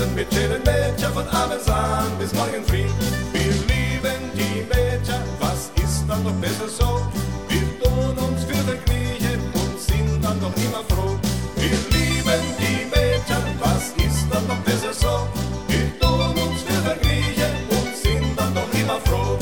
tanzen mit schönen Mädchen von abends an bis morgen früh. Wir lieben die Mädchen, was ist dann noch besser so? Wir tun uns für vergnügen und sind dann doch immer froh. Wir lieben die Mädchen, was ist dann noch besser so? Wir tun uns für vergnügen und sind dann doch immer froh.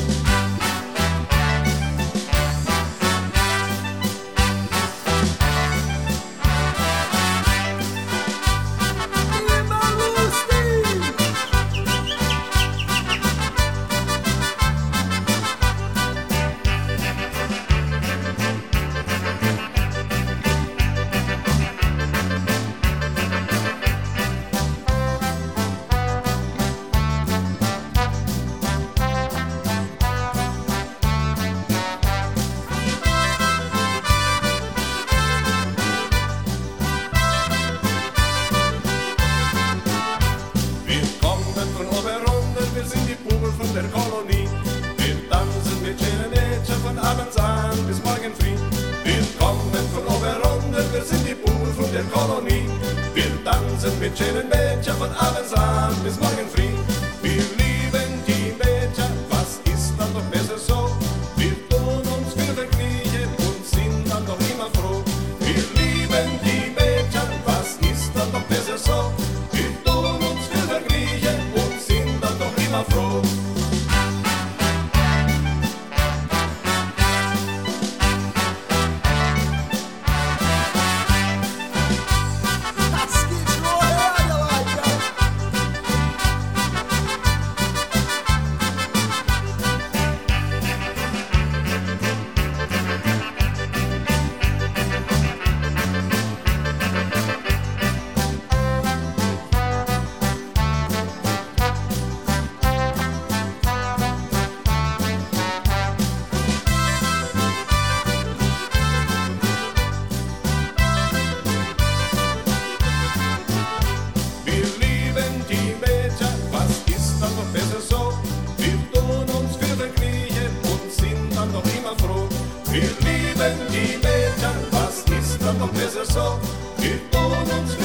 Von der Kolonie. Wir tanzen mit schönen Mädchen von abends an bis morgen früh. Wir kommen von Oberrunde, wir sind die Buben von der Kolonie. Wir tanzen mit schönen Mädchen von abends an bis morgen früh. Wir lieben die Mädchen, was ist dann doch besser so? Wir tun uns für vergnügen und sind dann doch immer froh. Wir lieben die Mädchen, was ist dann doch besser so? Wir tun uns für vergnügen und sind dann doch immer froh. Wir lieben die Mädchen, was ist dann noch besser so? Wir tun uns